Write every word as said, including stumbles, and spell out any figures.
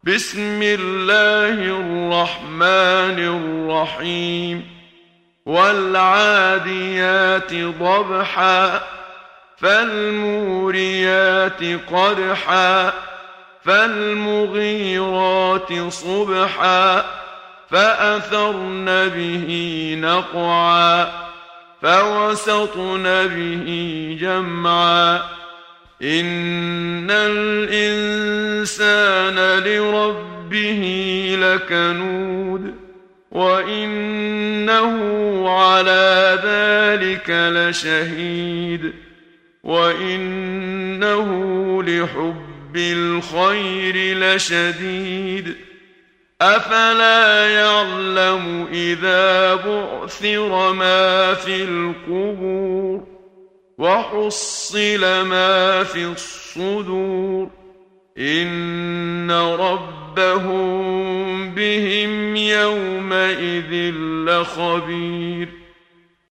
بسم الله الرحمن الرحيم والعاديات ضبحا فالموريات قدحا فالمغيرات صبحا فأثرن به نقعا فوسطن به جمعا إن الإنسان لربه لكنود وإنه على ذلك لشهيد وإنه لحب الخير لشديد أفلا يعلم إذا بعثر ما في القبور وحصل ما في الصدور إن ربهم بهم يومئذ لخبير